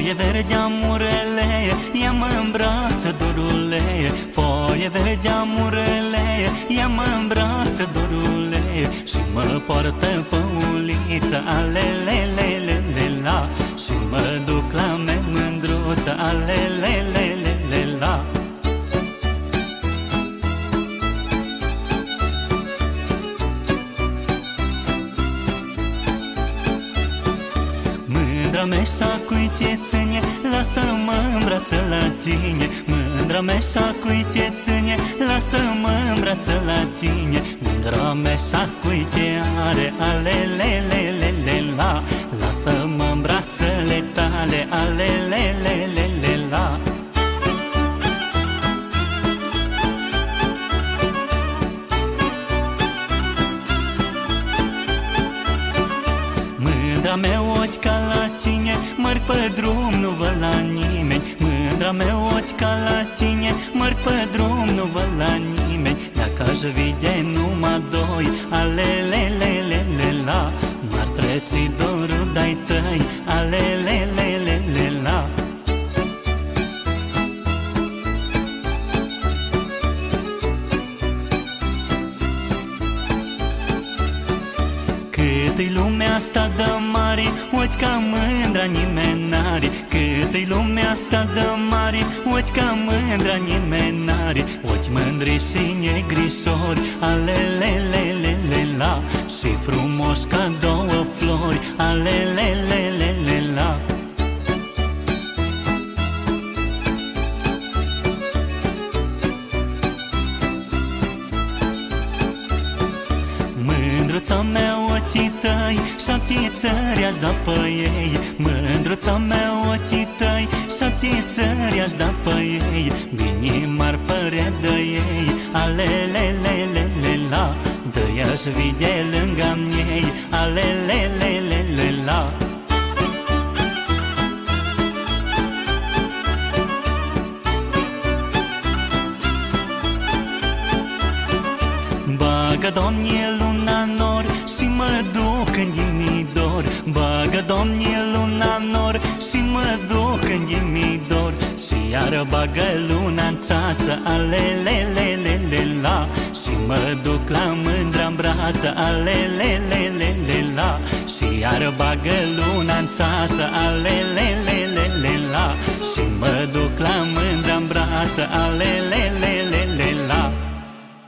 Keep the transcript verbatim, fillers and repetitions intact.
Foaie verde amurele, ia-mă în brață, dorule. Foaie verde amurele, ia-mă în brață, dorule. Și mă poartă pe uliță, alelelelelelea. Și mă duc la mea mândruță, alelelelelelea. Mândra mea și-a cui te ține, lasă-mă în brață la tine. Mândra mea și-a cui te ține, lasă-mă în brață la tine. Mândra mea și-a cui te are, alelelelelelea. Lasă-mă în brațele tale, alelelelelelea. Mândra mea ochi ca la tine, mărg pe drum, nu văd la nimeni. Mândra mea ochi ca la tine, mărg pe drum, nu văd la nimeni. Dacă aș vede numai doi, alelelelelelea. M-ar trece dorul de-ai tăi, alelelelelelea. Cât-i lumea asta de mare, ochi ca mândra nimeni n-are. Cât-i lumea asta de mare, ochi ca mândra nimeni n-are. Ochi mândri și negrișori, alelelelelelea. Și frumos ca două flori, alelelelelelea. Mândruța mea ochii tăi, șapte țări aș da pe ei. Mândruța mea ochii tăi, șapte țări aș da pe ei. Bine m-ar părea de ei, alelelelelelea. De-i aș vide lângă ei, alelelelelelea. Bagă, Doamne, luna nor și mă duc în ghimidor. Bagă, Doamne, luna nor și mă duc în ghimidor. Și iară bagă luna-n ceață, alelelelelelea. Și mă duc la mândra-n brață, alelelelelelea. Și iară bagă luna-n ceață, alelelelelelea. Și mă duc la mândra-n brață, alelelelelelea.